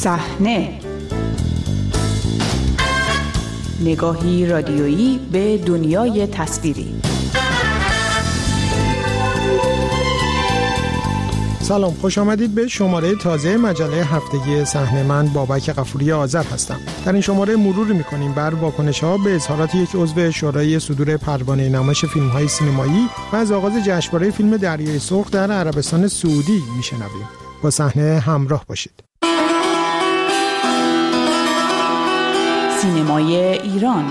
صحنه، نگاهی رادیویی به دنیای تصویری. سلام، خوش آمدید به شماره تازه مجله هفتگی صحنه. من بابک غفوری آذر هستم. در این شماره مروری می‌کنیم بر واکنش‌ها به اظهارات یک عضو شورای صدور پروانه نمایش فیلم‌های سینمایی و از آغاز جشنواره فیلم دریای سرخ در عربستان سعودی میشنویم. با صحنه همراه باشید. سینمای ایران.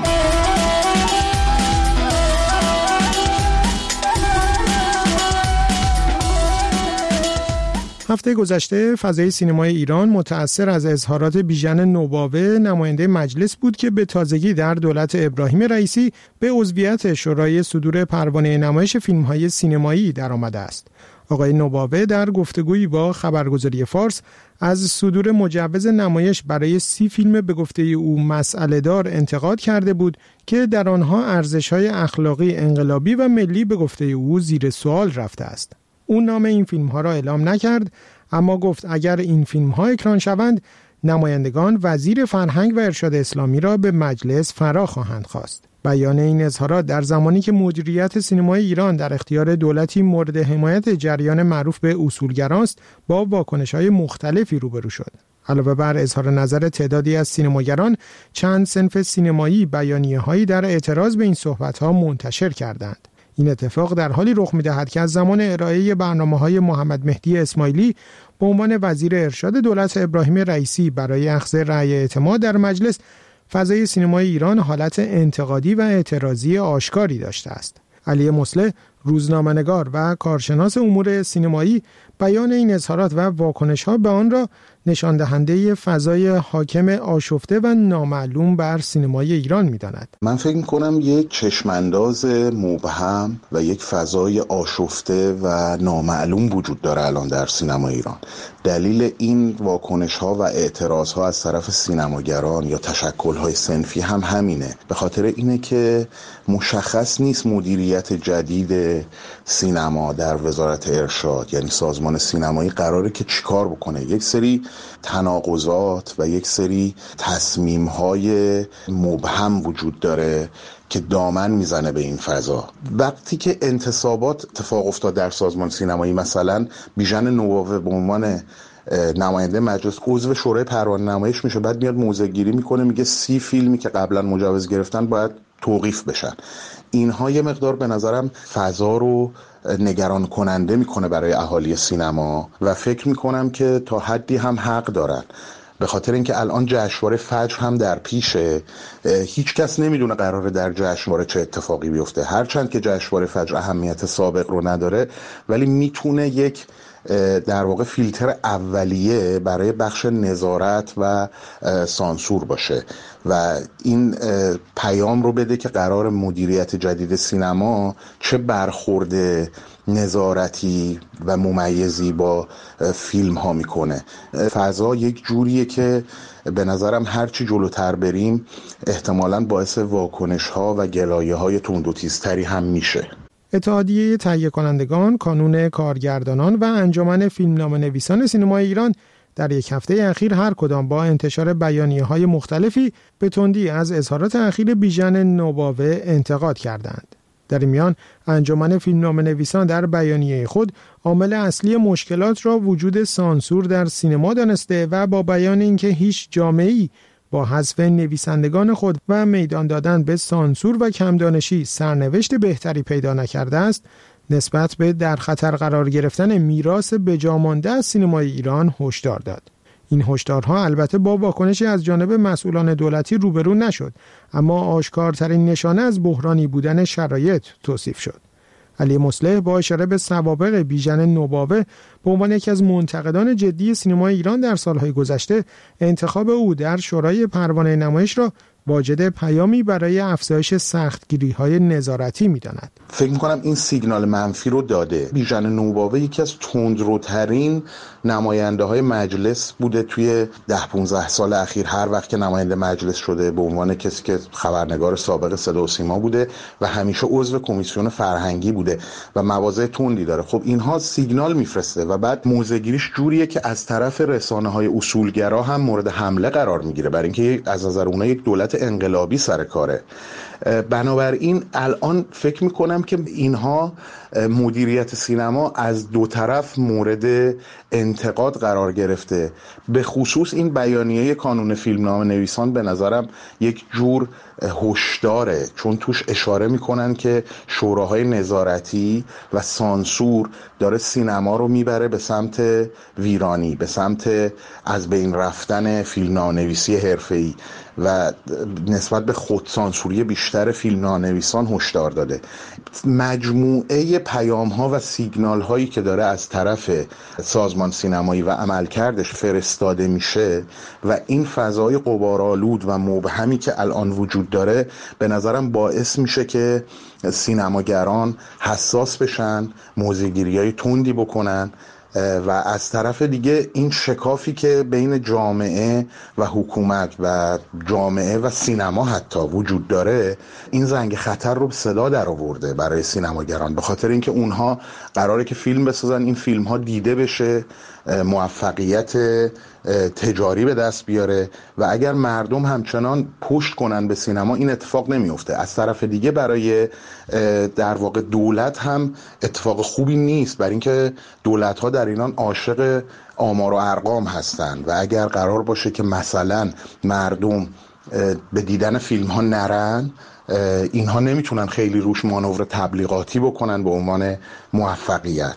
هفته گذشته فضای سینمای ایران متأثر از اظهارات بیژن نوباوه، نماینده مجلس بود که به تازگی در دولت ابراهیم رئیسی به عضویت شورای صدور پروانه نمایش فیلم‌های سینمایی درآمده است. آقای نوباوه در گفتگویی با خبرگزاری فارس از صدور مجوز نمایش برای 30 فیلم به گفته او مسئله‌دار انتقاد کرده بود که در آنها ارزش‌های اخلاقی، انقلابی و ملی به گفته او زیر سوال رفته است. او نام این فیلم‌ها را اعلام نکرد، اما گفت اگر این فیلم‌ها اکران شوند، نمایندگان وزیر فرهنگ و ارشاد اسلامی را به مجلس فرا خواهند خواست. بیان این اظهارات در زمانی که مدیریت سینمای ایران در اختیار دولتی مورد حمایت جریان معروف به اصولگران است، با واکنش‌های مختلفی روبرو شد. علاوه بر اظهار نظر تعدادی از سینماگران، چند صنف سینمایی بیانیه‌هایی در اعتراض به این صحبت‌ها منتشر کردند. این اتفاق در حالی رخ می‌دهد که از زمان ارائه برنامه‌های محمد مهدی اسماعیلی به عنوان وزیر ارشاد دولت ابراهیم رئیسی برای اخذ رأی اعتماد در مجلس، فضای سینمای ایران حالت انتقادی و اعتراضی آشکاری داشته است. علی مصلح، روزنامه‌نگار و کارشناس امور سینمایی، بیان این اظهارات و واکنش‌ها به آن را نشان دهنده فضای حاکم آشفته و نامعلوم بر سینمای ایران می‌داند. من فکر می‌کنم یک چشمانداز مبهم و یک فضای آشفته و نامعلوم وجود داره الان در سینمای ایران. دلیل این واکنش‌ها و اعتراض‌ها از طرف سینماگران یا تشکل‌های صنفی هم همینه. به خاطر اینه که مشخص نیست مدیریت جدید سینما در وزارت ارشاد، یعنی سازمان سینمایی، قراره که چیکار بکنه. یک سری تناقضات و یک سری تصمیم‌های مبهم وجود داره که دامن میزنه به این فضا. وقتی که انتصابات اتفاق افتاد در سازمان سینمایی، مثلا بیژن نوباوه به عنوان نماینده مجلس عضو شورای پروانه نمایش میشه، بعد میاد موضع‌گیری میکنه، میگه 30 فیلمی که قبلا مجوز گرفتن باید توقیف بشن. اینها یه مقدار به نظرم فضا رو نگران کننده میکنه برای اهالی سینما و فکر میکنم که تا حدی هم حق دارن، به خاطر اینکه الان جشنواره فجر هم در پیشه. هیچ کس نمیدونه قراره در جشنواره چه اتفاقی بیفته، هرچند که جشنواره فجر اهمیت سابق رو نداره، ولی میتونه یک در واقع فیلتر اولیه برای بخش نظارت و سانسور باشه و این پیام رو بده که قرار مدیریت جدید سینما چه برخورد نظارتی و ممیزی با فیلم ها میکنه. فضا یک جوریه که به نظرم هرچی جلوتر بریم احتمالاً باعث واکنش ها و گلایه های تند و تیزتری هم میشه. اتحادیه تهیه کنندگان، کانون کارگردانان و انجمن فیلمنامه‌نویسان سینمای ایران در یک هفته اخیر هر کدام با انتشار بیانیه‌های مختلفی به تندی از اظهارات اخیر بیژن نوباوه انتقاد کردند. در این میان انجمن فیلمنامه‌نویسان در بیانیه خود عامل اصلی مشکلات را وجود سانسور در سینما دانسته و با بیان اینکه هیچ جامعه‌ای با حذف نویسندگان خود و میدان دادن به سانسور و کمدانشی سرنوشت بهتری پیدا نکرده است، نسبت به در خطر قرار گرفتن میراث بجامانده از سینمای ایران هشدار داد. این هشدارها البته با واکنشی از جانب مسئولان دولتی روبرو نشد، اما آشکارترین نشانه از بحرانی بودن شرایط توصیف شد. علی مصلح با اشاره به سوابق بیژن نوباوه به عنوان یکی از منتقدان جدی سینمای ایران در سالهای گذشته، انتخاب او در شورای پروانه نمایش را واجد پیامی برای افزایش سختگیری‌های نظارتی می‌داند. فکر می‌کنم این سیگنال منفی رو داده. بیژن نوباوه یکی از تندروترین نماینده‌های مجلس بوده توی 10-15 سال اخیر. هر وقت که نماینده مجلس شده به عنوان کسی که خبرنگار سابق صدا و سیما بوده و همیشه عضو کمیسیون فرهنگی بوده و مواضع تندی داره. خب اینها سیگنال میفرسته و بعد موضع‌گیریش جوریه که از طرف رسانه‌های اصولگرا هم مورد حمله قرار میگیره، برای اینکه از نظر اونها یک دولت انقلابی سر کاره. بنابراین الان فکر میکنم که اینها مدیریت سینما از دو طرف مورد انتقاد قرار گرفته. به خصوص این بیانیه کانون فیلمنامه نویسان به نظرم یک جور هشداره، چون توش اشاره میکنن که شوراهای نظارتی و سانسور داره سینما رو میبره به سمت ویرانی، به سمت از بین رفتن فیلمنامه‌نویسی حرفه‌ای و نسبت به خودسانسوری بیشتر فیلمنامه‌نویسان هشدار داده. مجموعه پیام‌ها و سیگنال‌هایی که داره از طرف سازمان سینمایی و عملکردش فرستاده میشه و این فضای غبارآلود و مبهمی که الان وجود داره به نظرم باعث میشه که سینماگران حساس بشن، موضع‌گیری‌های تندی بکنن و از طرف دیگه این شکافی که بین جامعه و حکومت و جامعه و سینما حتی وجود داره، این زنگ خطر رو به صدا در آورده برای سینماگران، به خاطر اینکه اونها قراره که فیلم بسازن، این فیلم ها دیده بشه، موفقیت تجاری به دست بیاره و اگر مردم همچنان پشت کنن به سینما این اتفاق نمیفته. از طرف دیگه برای در واقع دولت هم اتفاق خوبی نیست، برای اینکه دولت ها در ایران عاشق آمار و ارقام هستن و اگر قرار باشه که مثلا مردم به دیدن فیلم ها نرن، اینها نمیتونن خیلی روش مانور تبلیغاتی بکنن به عنوان موفقیت.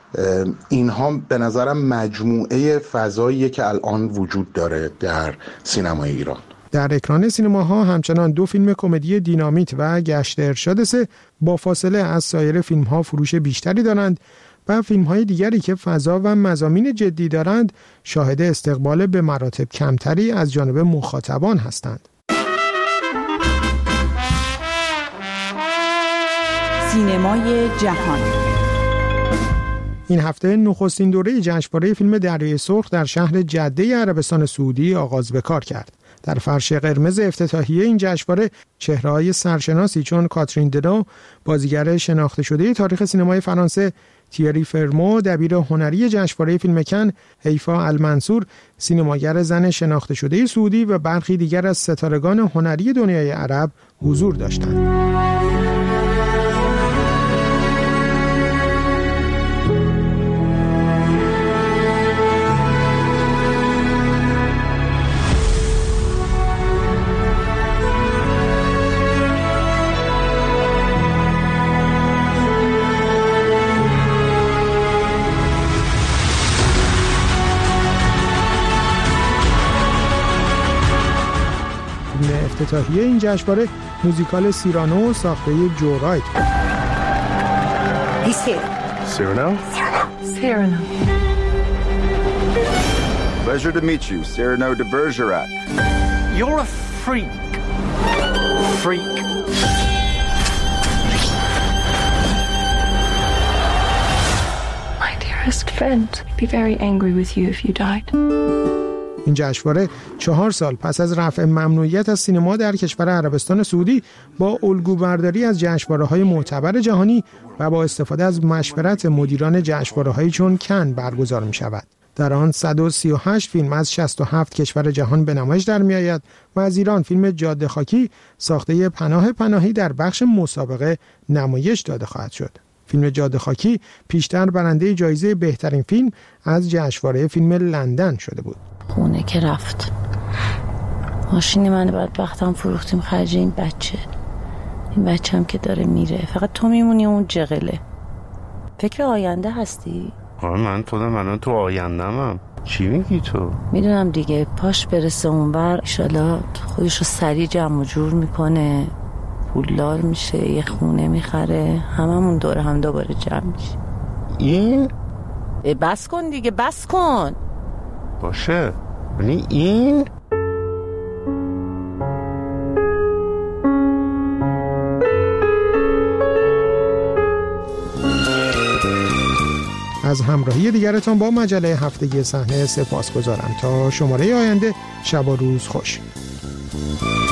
اینها به نظرم مجموعه فضاییه که الان وجود داره در سینمای ایران. در اکران سینماها همچنان 2 فیلم کمدی دینامیت و گشت ارشاد 3 با فاصله از سایر فیلم‌ها فروش بیشتری دارند و فیلم‌های دیگری که فضا و مضامین جدی دارند شاهد استقبال به مراتب کمتری از جانب مخاطبان هستند. سینمای جهان این هفته نخستین دوره جشنواره فیلم دریای سرخ در شهر جده عربستان سعودی آغاز به کار کرد. در فرش قرمز افتتاحیه این جشنواره چهره‌های سرشناسی چون کاترین دنو، بازیگر شناخته شده تاریخ سینمای فرانسه، تیری فرمو، دبیر هنری جشنواره فیلم کن، حیفا المنصور، سینماگر زن شناخته شده سعودی و برخی دیگر از ستارگان هنری دنیای عرب حضور داشتند. افتتاحیه این جشنواره موزیکال سیرانو ساخته جو رایت بود. Cyrano? Cyrano. Pleasure to meet you, Cyrano de Bergerac. You're a freak. Freak. My dearest friend, I'd be very angry with you if you died. این جشنواره 4 سال پس از رفع ممنوعیت از سینما در کشور عربستان سعودی با الگوبرداری از جشنواره‌های معتبر جهانی و با استفاده از مشورت مدیران جشنواره‌های چون کن برگزار می‌شود. در آن 138 فیلم از 67 کشور جهان به نمایش در می‌آید و از ایران فیلم جاده خاکی ساخته پناه پناهی در بخش مسابقه نمایش داده خواهد شد. فیلم جاده خاکی پیشتر برنده جایزه بهترین فیلم از جشنواره فیلم لندن شده بود. خونه که رفت، ماشین من بدبختم فروختیم خرج این بچه هم که داره میره، فقط تو میمونی اون جغله. فکر آینده هستی؟ من تو آینده‌ام. چی میگی تو؟ میدونم دیگه، پاش برسه اونور ایشالا خودش رو سریع جمع و جور میکنه، پولدار میشه، یه خونه میخره، هممون دور هم دوباره جمع میشه. این؟ بس کن دیگه، بس کن. باشه، یعنی این؟ از همراهی دیگرتان با مجله هفتگی صحنه سپاسگزارم. تا شماره آینده، شب و روز خوش.